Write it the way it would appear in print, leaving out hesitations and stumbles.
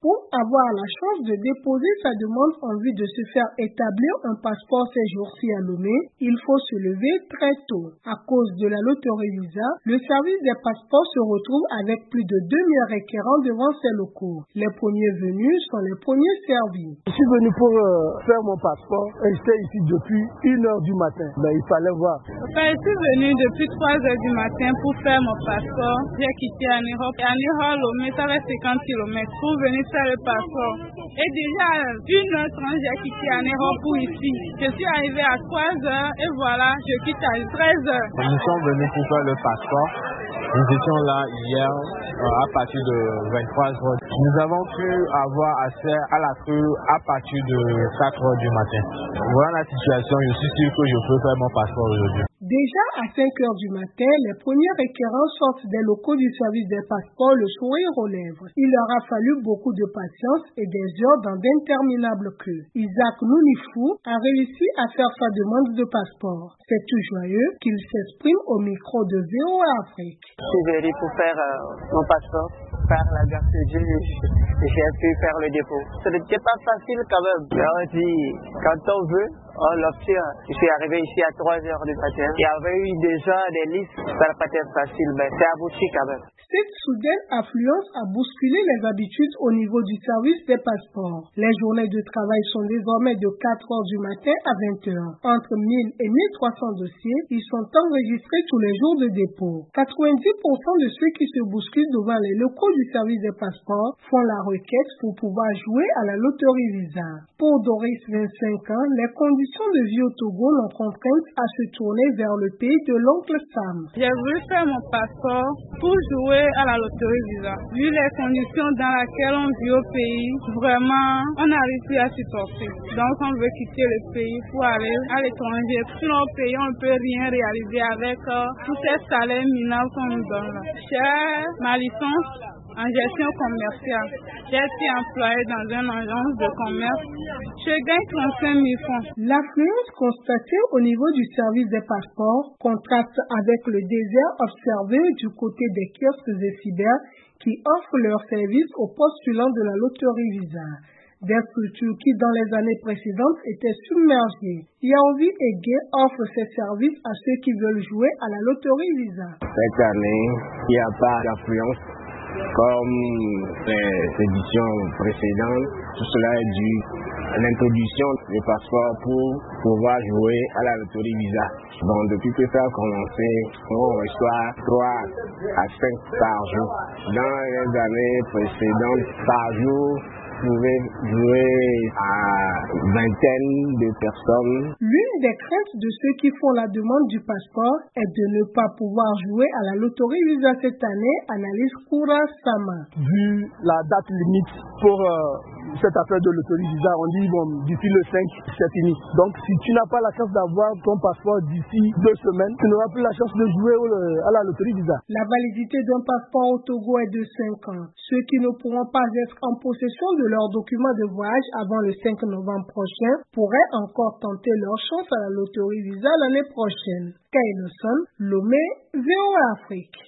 faut avoir la chance de déposer sa demande en vue de se faire établir un passeport ces jours-ci à Lomé, il faut se lever très tôt. À cause de la loterie Visa, le service des passeports se retrouve avec plus de 2000 requérants devant ses locaux. Les premiers venus sont les premiers servis. Je suis venu pour faire mon passeport et j'étais ici depuis 1h du matin. Mais il fallait voir. Enfin, je suis venu depuis 3h du matin pour faire mon passeport. J'ai quitté Anirop. Anirop, Lomé, ça fait 50 km pour venir faire le passeport. Et déjà à 1h30, j'ai quitté Anirop pour ici. Je suis arrivé à 3h et voilà, je quitte à 13h. Nous sommes venus pour faire le passeport. Nous étions là hier à partir de 23h. Nous avons pu avoir accès à la queue à partir de 4h du matin. Voilà la situation. Je suis sûr que je peux faire mon passeport aujourd'hui. Déjà à 5h du matin, les premiers requérants sortent des locaux du service des passeports le sourire aux lèvres. Il leur a fallu beaucoup de patience et des heures dans d'interminables queues. Isaac Nounifou a réussi à faire sa demande de passeport. C'est tout joyeux qu'il s'exprime au micro de VOA Afrique. Je suis venu pour faire mon passeport par la gare de Dieu. J'ai pu faire le dépôt. Ce n'était pas facile quand même. On dit, quand on veut, on l'obtient. Je suis arrivé ici à 3h du matin. Il y avait eu déjà des listes. Ça n'a pas été facile, mais c'est abouti quand même. Cette soudaine affluence a bousculé les habitudes au niveau du service des passeports. Les journées de travail sont désormais de 4h du matin à 20h. Entre 1000 et 1300 dossiers, ils sont enregistrés tous les jours de dépôt. 90% de ceux qui se bousculent devant les locaux du service des passeports font la requête pour pouvoir jouer à la loterie Visa. Pour Doris, 25 ans, les conditions de vie au Togo l'ont contrainte à se tourner vers le pays de l'oncle Sam. J'ai voulu faire mon passeport pour jouer à la loterie Visa. Vu les conditions dans lesquelles on vit au pays, vraiment, on n'arrive plus à s'y sortir. Donc, on veut quitter le pays pour aller à l'étranger. Sinon, au pays, on ne peut rien réaliser avec tous ces salaires minables qu'on nous donne. J'ai ma licence en gestion commerciale. J'ai été employée dans une agence de commerce. Je gagne 35 000 francs. L'affluence constatée au niveau du service des passeports contraste avec le désert observé du côté des kiosques et cyber qui offrent leurs services aux postulants de la loterie Visa. Des structures qui, dans les années précédentes, étaient submergées. Yaoundé et Gay offrent ces services à ceux qui veulent jouer à la loterie Visa. Cette année, il n'y a pas d'affluence comme les éditions précédentes. Tout cela est dû à l'introduction du passeport pour pouvoir jouer à la loterie Visa. Bon, depuis que ça a commencé, on reçoit 3 à 5 par jour. Dans les années précédentes, par jour, pouvait jouer à vingtaine de personnes. L'une des craintes de ceux qui font la demande du passeport est de ne pas pouvoir jouer à la loterie Visa cette année, analyse Koura Sama. Vu la date limite pour cette affaire de loterie Visa, on dit bon, d'ici le 5, c'est fini. Donc si tu n'as pas la chance d'avoir ton passeport d'ici 2 semaines, tu n'auras plus la chance de jouer à la loterie Visa. La validité d'un passeport au Togo est de 5 ans. Ceux qui ne pourront pas être en possession de leurs documents de voyage avant le 5 novembre prochain pourraient encore tenter leur chance à la loterie Visa l'année prochaine. Kailoson, Lomé, VOA Afrique.